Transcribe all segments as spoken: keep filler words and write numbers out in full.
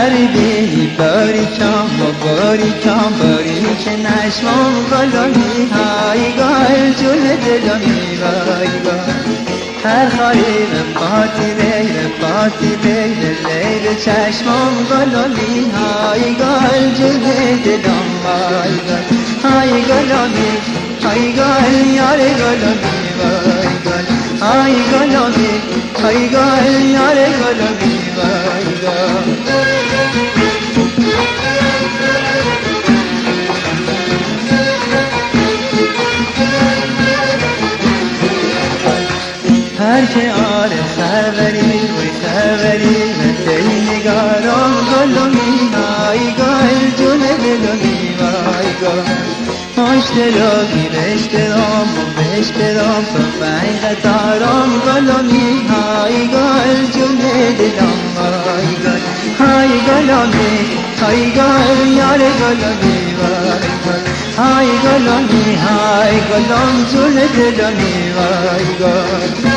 غریبی باریکم و باریکم باریک نشمام گلامی های گل جون دلامی وای گل هر خاریب پاتی بیر پاتی بیر لیر چشمام گلامی های گل جون دلام وای گل های گلامی های گل یار گلامی وای گل های گلامی های گل یار گلامی وای گل هر که آره سروری وی سروری من نگارم گلومی های گل جون دلومی وای گل مشتراکی بشترام و بشترام ففعی قطارام گلومی های گل جون دلم های گل های گلومی های گل یار گلومی وای گل های گلومی های گلوم جون دلمی وای گل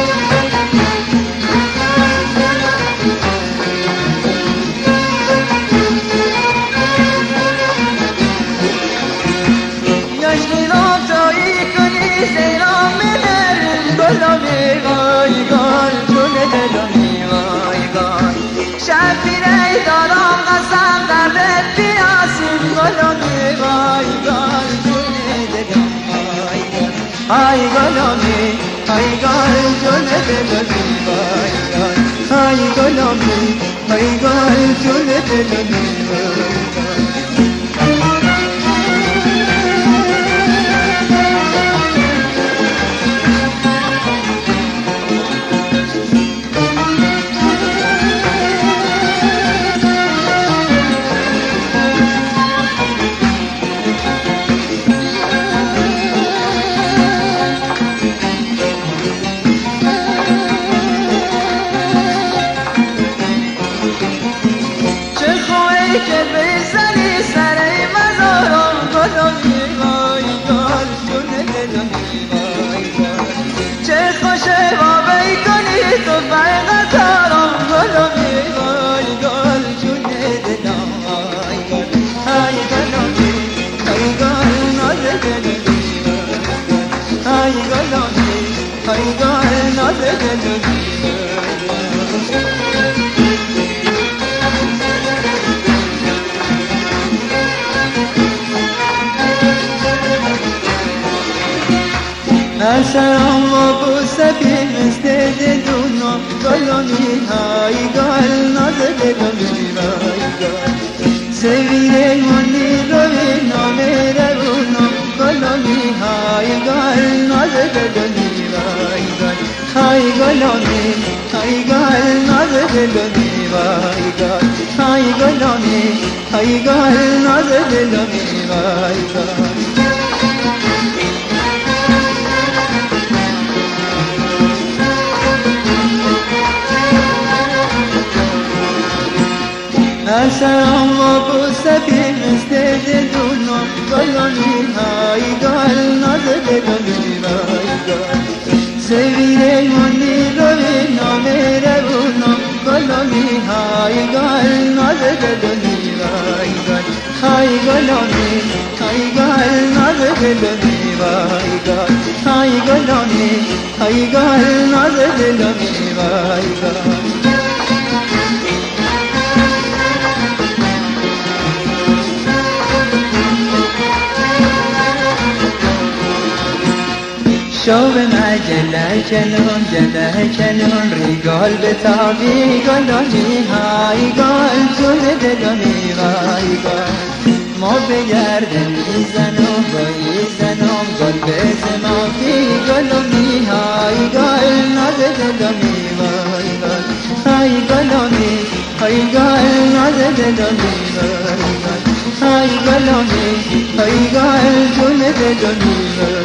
های گلامی های گل جون دلمی وای گل های گلامی های گل جون دلمی وای که بزنی سر مزارم گلامی وای گل جون دلمی وای گل چه خوشه وابی کنی تو فقط آرام گلامی وای گل جون دلم وای گل های گلامی های گل ناز دلمی وای گل های گلامی های گل ناز دلمی سلام و بوسه بی مثل دلونو گلامی های گل ناز دلمی وای گل سویره منی روی نامه روونو گلامی های گل ناز دلمی وای گل های گلامی های گل ناز دلمی وای گل های گلامی های گل ناز دلمی وای گل سلام و بوسه بی مثل دلونو گلامی های گل ناز دلمی وای گل سویره منی روی نامه روونو گلامی های گل ناز دلمی وای گل های گلامی های گل ناز دلمی وای گل های گلامی های گل ناز دلمی وای گل شوب مجله کنون جله کنون ریگال به تابی گلامی های گل جون دلمی وای گل ما به گرده میزنم بایی زنم گل به زمافی گلامی های گل ناز دلمی وای گل های گلامی های گل ناز دلمی وای گل های گلامی های گل جون دلمی وای